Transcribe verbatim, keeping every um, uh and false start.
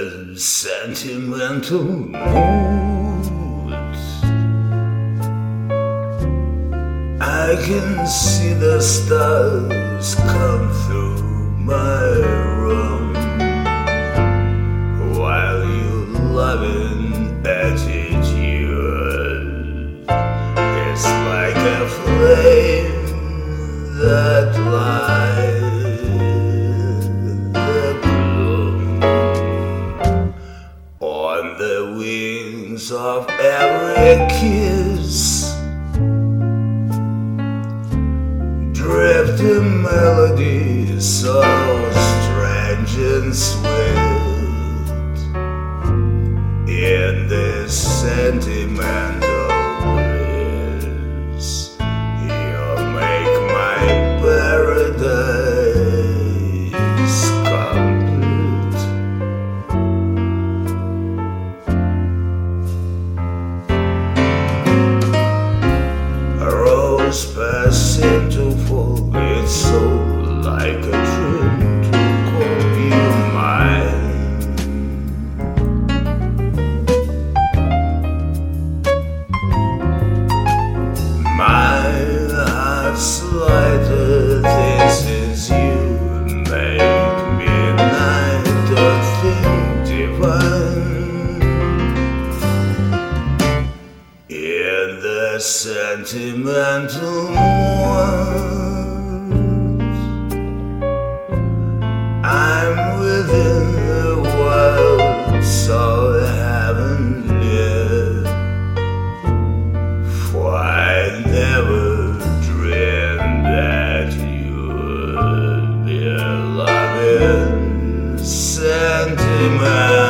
a sentimental mood. I can see the stars come through my room while you loving attitude is like a flame that lights the gloom on the wings of every kiss. Drift a melody so strange and sweet in this sentimental bliss. You make my paradise complete. A rose passing to fall, it's so like a dream to call you mine. My heart's lighter, this is you, make midnight a thing divine. In the sentimental world, I'm within the world so heavenly, for I never dreamed that you'd be a loving sentiment.